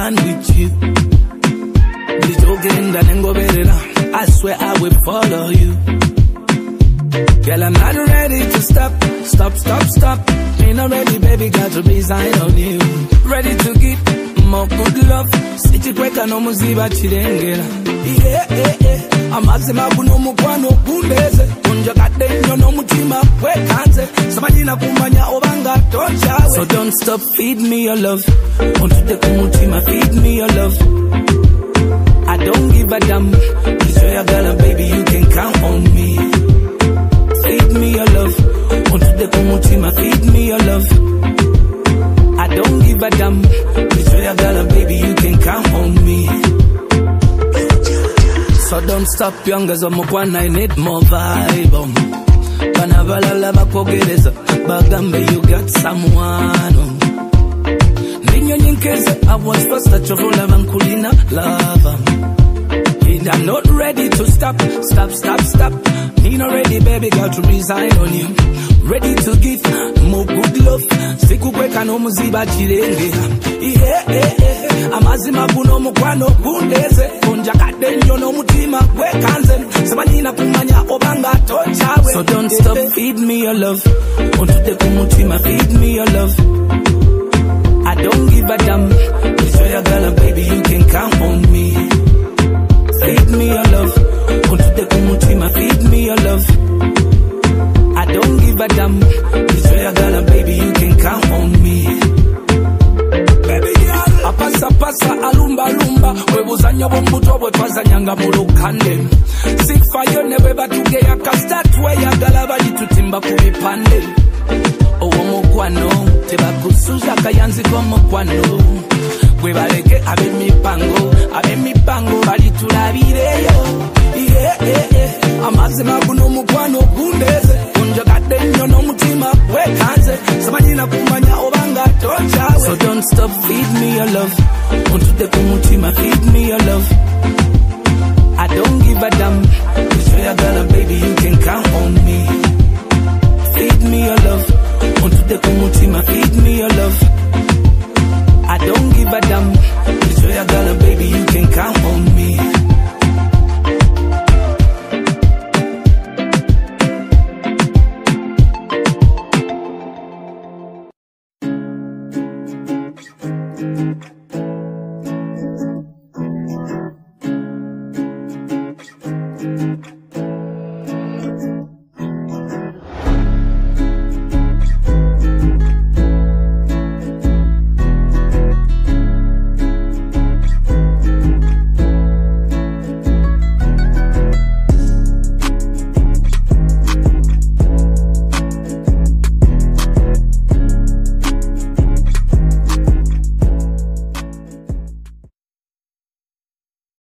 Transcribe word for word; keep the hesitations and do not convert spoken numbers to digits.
man with you. I swear I will follow you. Girl, I'm not ready to stop, stop, stop, stop. Ain't not ready, baby, got to resign on you. Ready to give more good love. Siti kweka no muziba chirengera. Yeah, yeah, yeah. Amazima kuno mukwano kundeze. Kunja kadenyo no mutima kwekanze. Samajina kumanya obanga tocha. So don't stop, feed me your love. Ontute kumutima, feed me your love. I don't give a damn. You say I got a baby, you can count on me. Feed me your love. Ontute kumutima, feed me your love. I don't give a damn. You say I got a baby, you can count on me. So don't stop, youngers, I'm up one, I need more vibe. Um. Banavala bakogereza, bagambe you got someone. Um. I was first at your roll and kulina love. And I'm not ready to stop, stop, stop, stop. Me not ready, baby, got to resign on you. Ready to give more good love. Siku kweka no muziba chirenge. Yeah, yeah, yeah. Amazima kuno mukwano kundeze. Kunja kadenyo no mutima kwekanze. Samanina kumanya obanga tocha. So don't stop, feed me your love. Ontute kumutima, feed me your love. I don't give a damn. You say I got a baby, you can count on me. Feed me your love. Ontute kumutima, feed me your love. I don't give a damn. You say I got a baby, you can count on me. Baby girl, apasa pasa alumba lumba. Webuzanya bombuto bwetwazanyanga mulukande. Sick fire never but to get a castart way ya galaba litutimba kubipande. Owo mukwano teba kusuza kayanzi kwa mukwano gwe baleke abe mipango abe mipango bali tulabireyo yeah yeah yeah amazima